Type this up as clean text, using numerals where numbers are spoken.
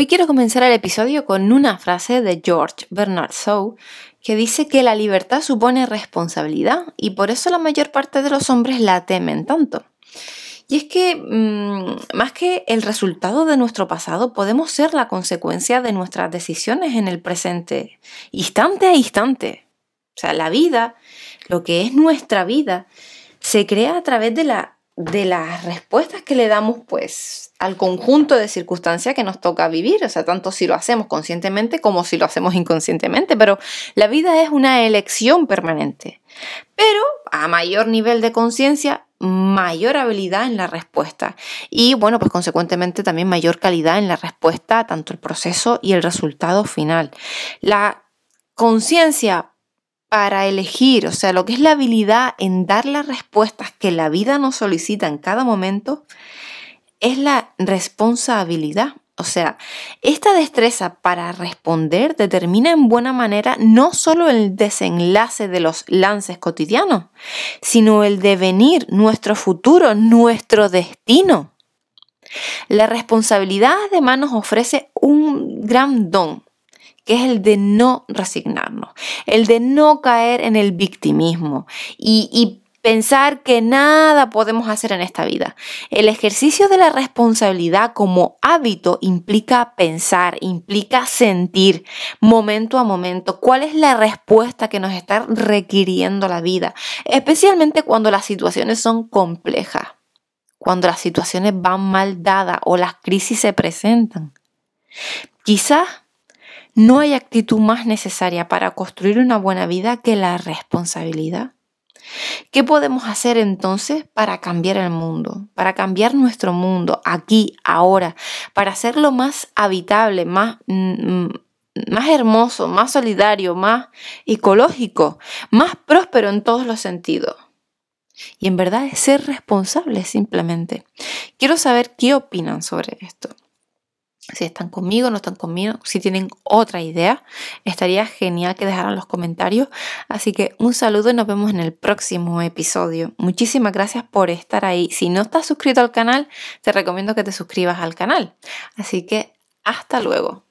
quiero comenzar el episodio con una frase de George Bernard Shaw que dice que la libertad supone responsabilidad y por eso la mayor parte de los hombres la temen tanto. Y es que, más que el resultado de nuestro pasado, podemos ser la consecuencia de nuestras decisiones en el presente, instante a instante. O sea, la vida, lo que es nuestra vida, se crea a través de las respuestas que le damos, pues, al conjunto de circunstancias que nos toca vivir. O sea, tanto si lo hacemos conscientemente como si lo hacemos inconscientemente. Pero la vida es una elección permanente. Pero a mayor nivel de conciencia, mayor habilidad en la respuesta y, bueno, pues consecuentemente también mayor calidad en la respuesta, tanto el proceso y el resultado final. La conciencia para elegir, o sea, lo que es la habilidad en dar las respuestas que la vida nos solicita en cada momento, es la responsabilidad. O sea, esta destreza para responder determina en buena manera no solo el desenlace de los lances cotidianos, sino el devenir, nuestro futuro, nuestro destino. La responsabilidad además nos ofrece un gran don, que es el de no resignarnos, el de no caer en el victimismo y pensar que nada podemos hacer en esta vida. El ejercicio de la responsabilidad como hábito implica pensar, implica sentir momento a momento cuál es la respuesta que nos está requiriendo la vida, especialmente cuando las situaciones son complejas, cuando las situaciones van mal dadas o las crisis se presentan. Quizás no hay actitud más necesaria para construir una buena vida que la responsabilidad. ¿Qué podemos hacer entonces para cambiar el mundo, para cambiar nuestro mundo aquí, ahora, para hacerlo más habitable, más hermoso, más solidario, más ecológico, más próspero en todos los sentidos? Y en verdad es ser responsable simplemente. Quiero saber qué opinan sobre esto. Si están conmigo, no están conmigo, si tienen otra idea, estaría genial que dejaran los comentarios. Así que un saludo y nos vemos en el próximo episodio. Muchísimas gracias por estar ahí. Si no estás suscrito al canal, te recomiendo que te suscribas al canal. Así que hasta luego.